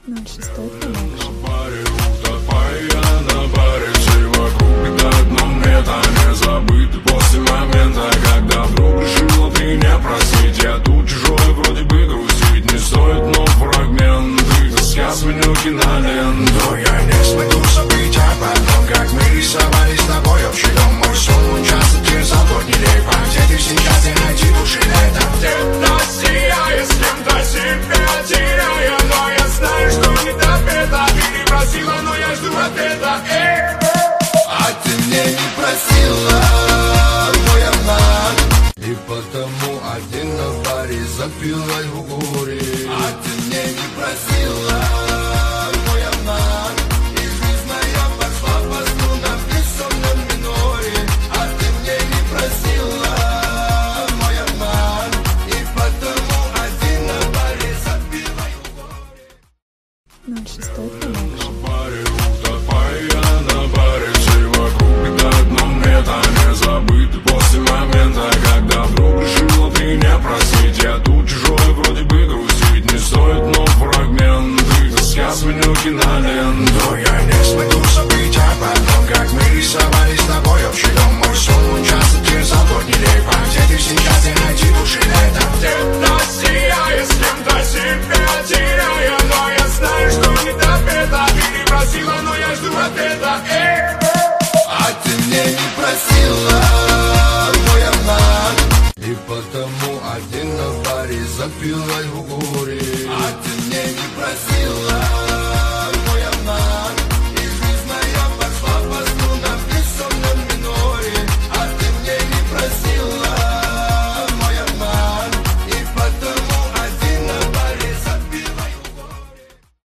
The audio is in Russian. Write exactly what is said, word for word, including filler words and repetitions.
ноль шесть Production. На паре утопая, на паре все вокруг на одном метане. Забыты после момента, когда вдруг решила ты не простить. Я тут чужой, вроде бы грустить не стоит, но фрагменты тоска сменю киноленту. Я не смогу забыть об одном, как мы рисовали с тобой общий дом. Мой сон часто терзал год нелепо, где ты сейчас не найти души летом. Где-то сияя, с кем-то себя теряя, но я знаю, что не допета. Ты не просила, но я жду ответа. Эй! А ты мне не просила, мой обман, и потому один на баре запила в угоре. А ты мне не просила, мой обман, и жизнь моя пошла по струнам в бессонном миноре. А ты мне не просила, мой обман, и потому один на баре запила в угоре. ноль шесть Production. На паре утопая, на паре все вокруг на одном метане. Забыты после момента, когда вдруг решила ты не простить. Я тут чужой, вроде бы грустить не стоит, но фрагменты тоска сменю киноленту. Я не смогу забыть об одном, как мы рисовали с тобой общий дом. Мой сон часто терзал год нелепо, где ты сейчас не найти души летом. Где-то сияя, с кем-то себя теряя, но я знаю, что не допета. Ты не просила, но я жду ответа. Эй! А ты мне не просила, мой обман, и потому один на баре запила в угоре. А ты мне не просила,